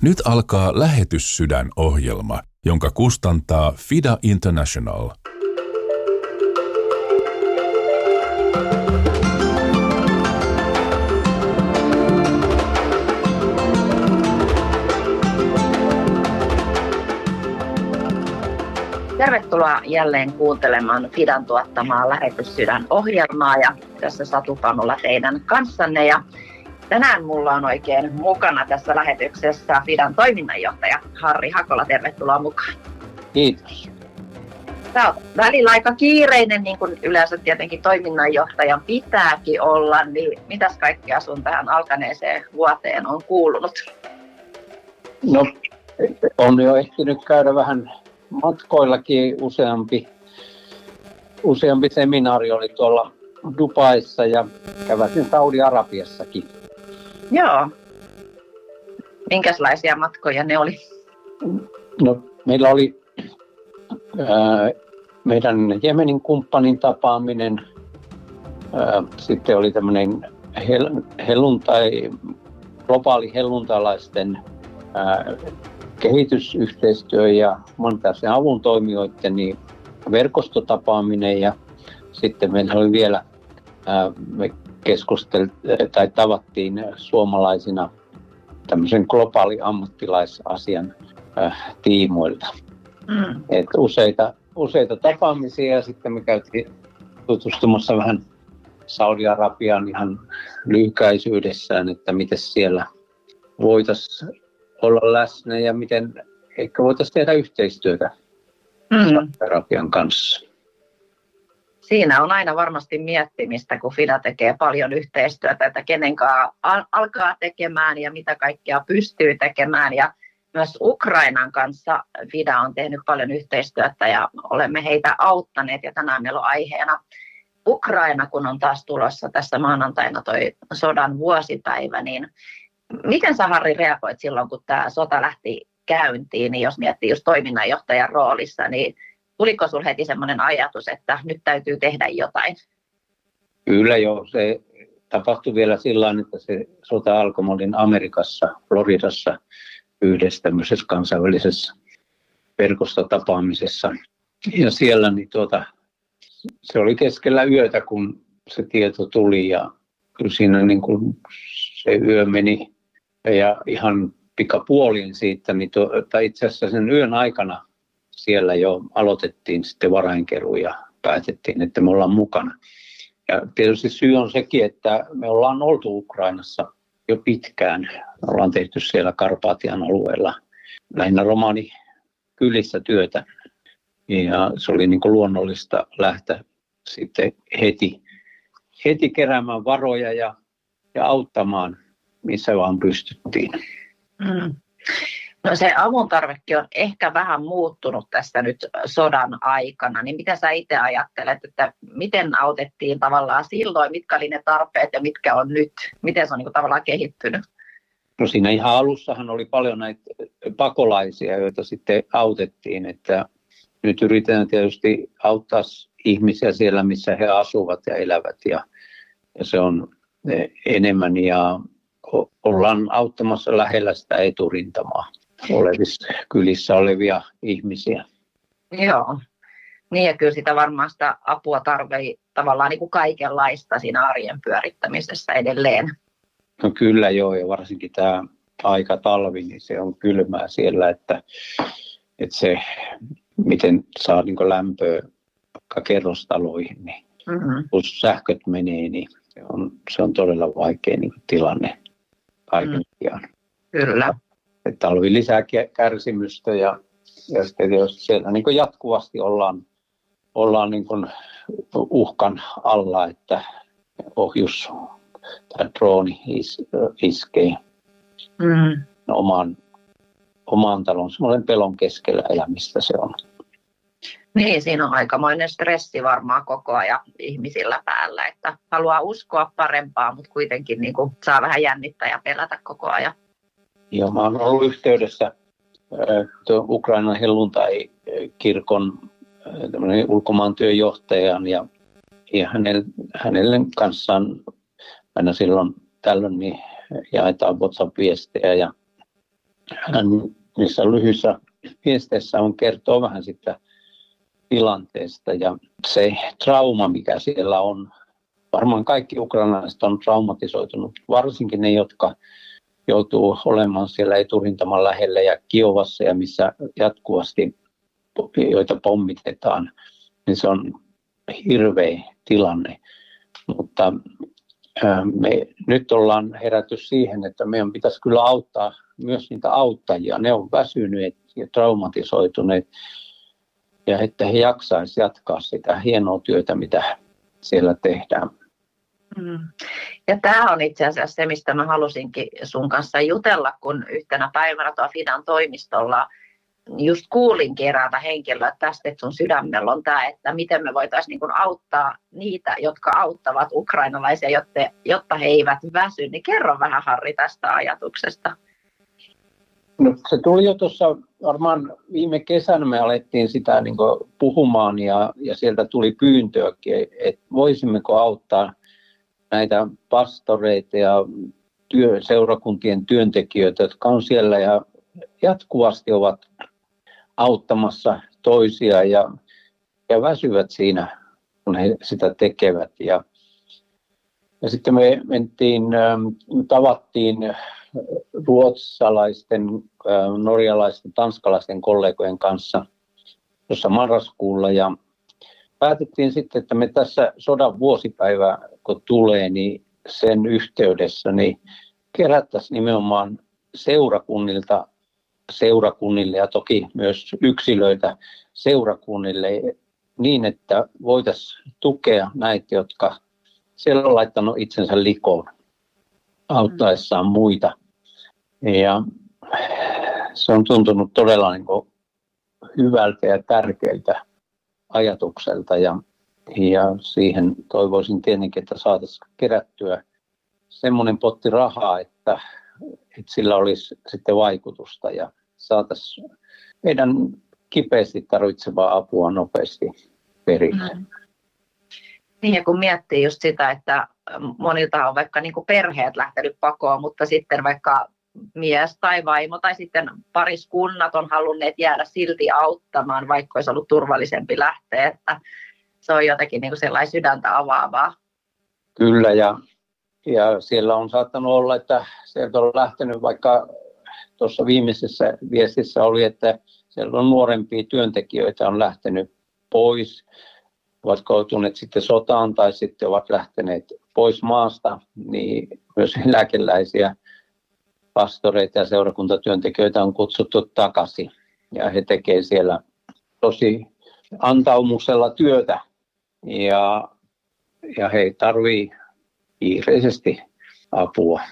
Nyt alkaa Lähetyssydän-ohjelma, jonka kustantaa FIDA International. Tervetuloa jälleen kuuntelemaan FIDAn tuottamaa Lähetyssydän-ohjelmaa ja tässä Satu Panula teidän kanssanne. Ja tänään mulla on oikein mukana tässä lähetyksessä FIDAn toiminnanjohtaja Harri Hakola. Tervetuloa mukaan. Kiitos. Sä oot välillä aika kiireinen, niin kuin yleensä tietenkin toiminnanjohtajan pitääkin olla, niin mitäs kaikkea sun tähän alkaneeseen vuoteen on kuulunut? No, on jo ehtinyt käydä vähän matkoillakin. Useampi seminaari oli tuolla Dubaissa ja käväsin Saudi-Arabiassakin. Joo. Minkälaisia matkoja ne oli? No, meillä oli meidän Jemenin kumppanin tapaaminen. Sitten oli tämmöinen globaali helluntalaisten kehitysyhteistyö ja humanitaarisen avun toimijoiden niin verkostotapaaminen ja sitten meillä oli vielä me tavattiin suomalaisina tämmöisen globaali ammattilaisasian tiimoilta. Et useita tapaamisia ja sitten me käytiin tutustumassa vähän Saudi-Arabiaan ihan lyhykäisyydessään, että miten siellä voitaisiin olla läsnä ja miten ehkä voitaisiin tehdä yhteistyötä Saudi-Arabian kanssa. Siinä on aina varmasti miettimistä, kun FIDA tekee paljon yhteistyötä, että kenen kanssa alkaa tekemään ja mitä kaikkea pystyy tekemään. Ja myös Ukrainan kanssa FIDA on tehnyt paljon yhteistyötä ja olemme heitä auttaneet. Ja tänään meillä on aiheena Ukraina, kun on taas tulossa tässä maanantaina toi sodan vuosipäivä. Niin miten sä, Harri, reagoit silloin, kun tämä sota lähti käyntiin, niin jos miettii just toiminnanjohtajan roolissa, niin tuliko sinulle heti semmoinen ajatus, että nyt täytyy tehdä jotain? Kyllä joo, se tapahtui vielä sillä tavalla, että se sota alkoi. Mä olin Amerikassa, Floridassa yhdessä tämmöisessä kansainvälisessä verkostotapaamisessa. Ja siellä niin se oli keskellä yötä, kun se tieto tuli ja kyllä siinä niin kuin se yö meni ja ihan pikapuolin siitä, niin itse asiassa sen yön aikana siellä jo aloitettiin sitten varainkeruu ja päätettiin, että me ollaan mukana. Ja tietysti syy on sekin, että me ollaan oltu Ukrainassa jo pitkään. Me ollaan tehty siellä Karpatian alueella lähinnä romanikylissä työtä. Ja se oli niin kuin luonnollista lähteä sitten heti keräämään varoja ja auttamaan, missä vaan pystyttiin. No se avun tarvekin on ehkä vähän muuttunut tässä nyt sodan aikana, niin mitä sä itse ajattelet, että miten autettiin tavallaan silloin, mitkä oli ne tarpeet ja mitkä on nyt, miten se on niin tavallaan kehittynyt? No siinä ihan alussahan oli paljon näitä pakolaisia, joita sitten autettiin, että nyt yritetään tietysti auttaa ihmisiä siellä, missä he asuvat ja elävät ja se on enemmän ja ollaan auttamassa lähellä sitä eturintamaa olevissa kylissä olevia ihmisiä. Joo, niin ja kyllä sitä varmaan sitä apua tarvitsee tavallaan niin kuin kaikenlaista siinä arjen pyörittämisessä edelleen. No kyllä joo, ja varsinkin tämä aika talvi, niin se on kylmää siellä, että se miten saa niin kuin lämpöä vaikka kerrostaloihin, niin kun sähköt menee, niin se on todella vaikea niin kuin tilanne kaiken sijaan. Kyllä. Että talvi lisää kärsimystä ja sitten jos siellä niin kuin jatkuvasti ollaan niin kuin uhkan alla, että ohjus tai drooni iskee omaan talon semmoinen pelon keskellä elämistä se on. Niin, siinä on aikamoinen stressi varmaan koko ajan ihmisillä päällä, että haluaa uskoa parempaa, mutta kuitenkin niin kuin saa vähän jännittää ja pelätä koko ajan. Joo, mä oon ollut yhteydessä Ukrainan helluntai-kirkon ulkomaantyöjohtajan ja hänelle kanssaan aina silloin tällöin niin jaetaan WhatsApp-viestejä ja hän niissä lyhyissä viesteissä on kertoo vähän sitä tilanteesta ja se trauma, mikä siellä on. Varmaan kaikki ukrainalaiset on traumatisoitunut, varsinkin ne, jotka joutuu olemaan siellä eturintaman lähellä ja Kiovassa ja missä jatkuvasti, joita pommitetaan, niin se on hirveä tilanne. Mutta me nyt ollaan herätty siihen, että meidän pitäisi kyllä auttaa myös niitä auttajia. Ne on väsyneet ja traumatisoituneet ja että he jaksaisivat jatkaa sitä hienoa työtä, mitä siellä tehdään. Ja tämä on itse asiassa se, mistä mä halusinkin sun kanssa jutella, kun yhtenä päivänä tuolla Fidan toimistolla just kuulin eräältä henkilöä tästä, että sun sydämellä on tämä, että miten me voitaisiin niin auttaa niitä, jotka auttavat ukrainalaisia, jotta he eivät väsy. Niin kerro vähän, Harri, tästä ajatuksesta. No, se tuli jo tuossa varmaan viime kesänä me alettiin sitä niin puhumaan ja sieltä tuli pyyntöäkin, että voisimmeko auttaa näitä pastoreita ja seurakuntien työntekijöitä, jotka on siellä ja jatkuvasti ovat auttamassa toisia ja väsyvät siinä, kun he sitä tekevät. Ja sitten me tavattiin ruotsalaisten, norjalaisten, tanskalaisten kollegojen kanssa tuossa marraskuulla ja päätettiin sitten, että me tässä sodan vuosipäivä, kun tulee, niin sen yhteydessä niin kerättäisiin nimenomaan seurakunnille ja toki myös yksilöitä seurakunnille niin, että voitaisiin tukea näitä, jotka siellä on laittanut itsensä likoon auttaessaan muita. Ja se on tuntunut todella niin kuin hyvältä ja tärkeältä ajatukselta ja siihen toivoisin tietenkin, että saataisiin kerättyä semmoinen potti rahaa, että sillä olisi sitten vaikutusta ja saataisiin meidän kipeästi tarvitsevaa apua nopeasti perille. Niin ja kun miettii just sitä, että monilta on vaikka niin kuin perheet lähtenyt pakoon, mutta sitten vaikka mies tai vaimo tai sitten pariskunnat on halunneet jäädä silti auttamaan, vaikka olisi ollut turvallisempi lähteä, että se on jotenkin niin kuin sellainen sydäntä avaavaa. Kyllä ja siellä on saattanut olla, että sieltä on lähtenyt vaikka tuossa viimeisessä viestissä oli, että siellä on nuorempia työntekijöitä on lähtenyt pois, ovat joutuneet sitten sotaan tai sitten ovat lähteneet pois maasta, niin myös eläkeläisiä pastoreita ja seurakuntatyöntekijöitä on kutsuttu takaisin ja he tekevät siellä tosi antaumuksella työtä ja he tarvitsevat kiireisesti apua.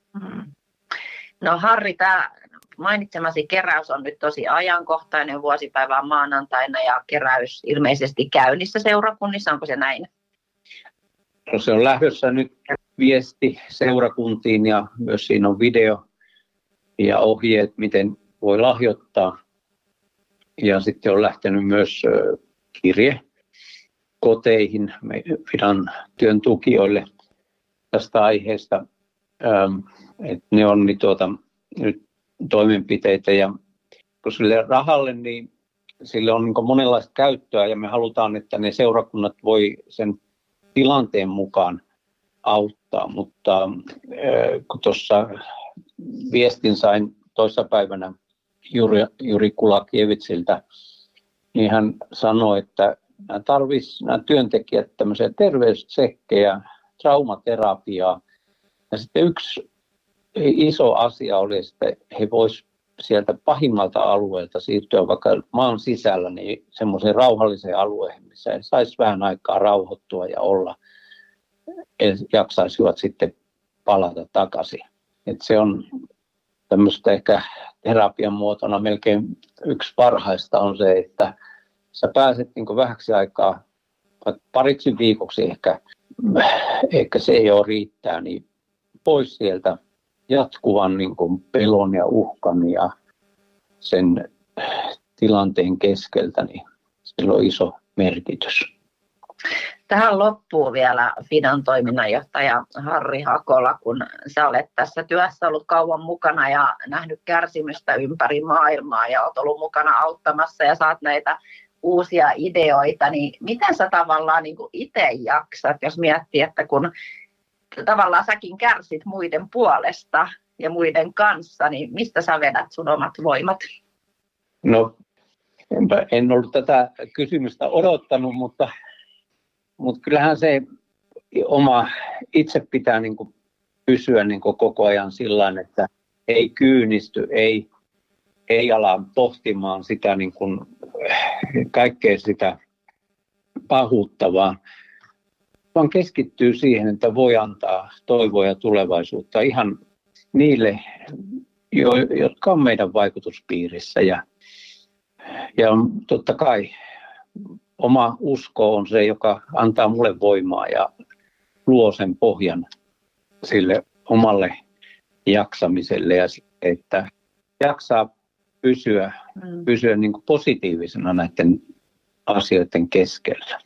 No Harri, tämä mainitsemasi keräys on nyt tosi ajankohtainen, vuosipäivä maanantaina ja keräys ilmeisesti käynnissä seurakunnissa, onko se näin? No, se on lähdössä nyt viesti seurakuntiin ja myös siinä on video ja ohjeet, miten voi lahjoittaa. Ja sitten on lähtenyt myös kirje koteihin Fidan työn tukijoille tästä aiheesta. Että ne on nyt toimenpiteitä ja kun sille rahalle, niin sille on niin monenlaista käyttöä ja me halutaan, että ne seurakunnat voi sen tilanteen mukaan auttaa, mutta kun tuossa viestin sain toissapäivänä Juri Kulakievitsiltä, niin hän sanoi, että nämä työntekijät tämmöisiä terveystsekkejä, traumaterapiaa ja sitten yksi iso asia oli, että he voisivat sieltä pahimmalta alueelta siirtyä vaikka maan sisällä niin semmoiseen rauhalliseen alueeseen, missä he saisi vähän aikaa rauhoittua ja olla ja jaksaisivat sitten palata takaisin. Et se on tämmöistä ehkä terapian muotona melkein yksi parhaista on se, että sä pääset niin vähäksi aikaa, pariksi viikoksi ehkä se ei ole riittää, niin pois sieltä jatkuvan niin kuin pelon ja uhkan ja sen tilanteen keskeltä, niin sillä on iso merkitys. Tähän loppuu vielä Fidan toiminnanjohtaja Harri Hakola, kun sä olet tässä työssä ollut kauan mukana ja nähnyt kärsimystä ympäri maailmaa ja olet ollut mukana auttamassa ja saat näitä uusia ideoita, niin miten sä tavallaan niin kuin itse jaksat, jos miettii, että kun tavallaan säkin kärsit muiden puolesta ja muiden kanssa, niin mistä sä vedät sun omat voimat? No, en ollut tätä kysymystä odottanut, mutta kyllähän se oma itse pitää niin kuin pysyä niin kuin koko ajan sillain, että ei kyynisty, ei ala pohtimaan sitä niin kuin kaikkea sitä pahuutta, vaan keskittyy siihen, että voi antaa toivoa ja tulevaisuutta ihan niille, jotka on meidän vaikutuspiirissä. Ja totta kai oma usko on se, joka antaa mulle voimaa ja luo sen pohjan sille omalle jaksamiselle ja että jaksaa pysyä niin kuin positiivisena näiden asioiden keskellä.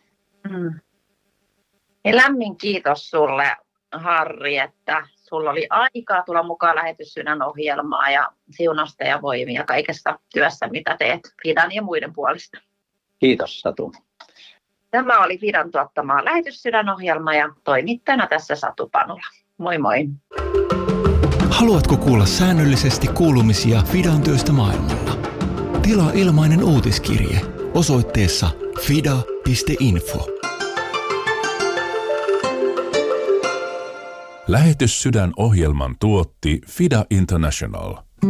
Ja lämmin kiitos sulle, Harri, että sulla oli aikaa tulla mukaan Lähetyssydän-ohjelmaan ja siunasta ja voimia kaikessa työssä, mitä teet Fidan ja muiden puolesta. Kiitos, Satu. Tämä oli Fidan tuottama Lähetyssydän-ohjelma ja toimittajana tässä Satu Panula. Moi moi! Haluatko kuulla säännöllisesti kuulumisia Fidan työstä maailmalla? Tilaa ilmainen uutiskirje osoitteessa fida.info. Lähetyssydän-ohjelman tuotti Fida International.